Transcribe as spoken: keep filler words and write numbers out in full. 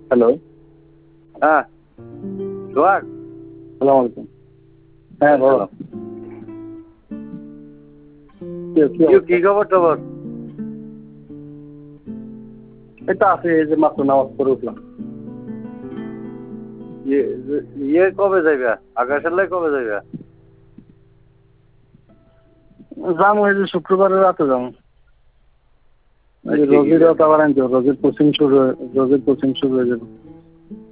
Hello. হ্যাঁ সোহাগ। সালাম আলাইকুম। হ্যাঁ বলো। কি খবর টবর? এটা আছে, এই যে মাত্র নামাজ পড়ে উঠলাম। ইয়ে কবে যাইবা? আকাশের লাই কবে যাইবা? যাবো এই যে শুক্রবারের রাতে যাবো। রোগীর রাত আবার আনতে হবে, রোগীর কোচিং শুরু রোগীর কোচিং শুরু হয়ে যাবে।